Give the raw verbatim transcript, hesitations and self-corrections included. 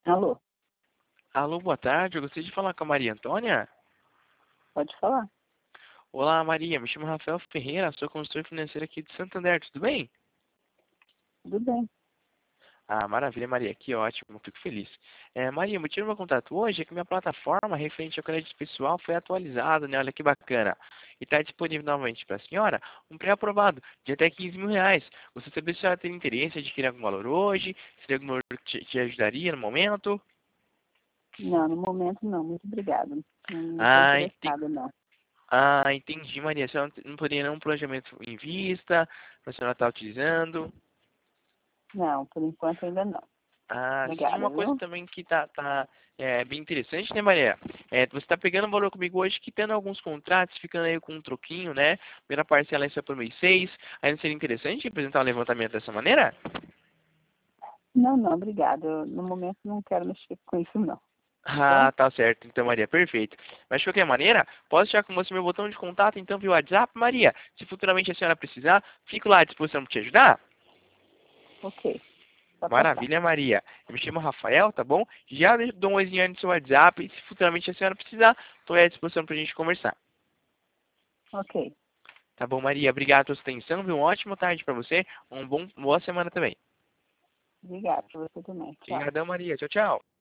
Alô, Alô, boa tarde. Eu gostaria de falar com a Maria Antônia. pode falar? Olá, Maria. Me chamo Rafael Ferreira, sou consultor financeiro aqui de Santander. Tudo bem? Tudo bem. Ah, maravilha, Maria. Que ótimo. Fico feliz. É, Maria, o motivo do meu contato hoje é que minha plataforma referente ao crédito pessoal foi atualizada, né? Olha que bacana. E está disponível novamente para a senhora um pré-aprovado de até quinze mil reais. Você sabe se a senhora tem interesse em adquirir algum valor hoje? Se tem algum valor que te, te ajudaria no momento? Não, no momento não, muito obrigada. Não estou Ah, ente- interessada, não. Ah, entendi, Maria. Você não, não poderia nenhum planejamento em vista, a senhora está utilizando. Não, por enquanto ainda não. Ah, sim, Obrigada, uma coisa viu? também que tá, tá é, bem interessante, né, Maria? É, você tá pegando um valor comigo hoje que tendo alguns contratos, ficando aí com um troquinho, né? Primeira parcela é por mês seis. Aí não seria interessante apresentar um levantamento dessa maneira? Não, não, obrigada. Eu, no momento não quero mexer com isso, não. Tá bom? Ah, tá certo. Então, Maria, perfeito. Mas de qualquer maneira, posso deixar com você meu botão de contato, então, via WhatsApp, Maria. Se futuramente a senhora precisar, fico lá à disposição para te ajudar. Ok, só passar. Maravilha, Maria. Eu me chamo Rafael, tá bom? Já dou um oizinho aí no seu WhatsApp. E se futuramente a senhora precisar, estou à disposição para a gente conversar. Ok, Tá bom, Maria? Obrigado pela sua atenção. Viu? Uma ótima tarde para você. Um bom, boa semana também. obrigada para você também. Tchau. Obrigadão, Maria. Tchau, tchau.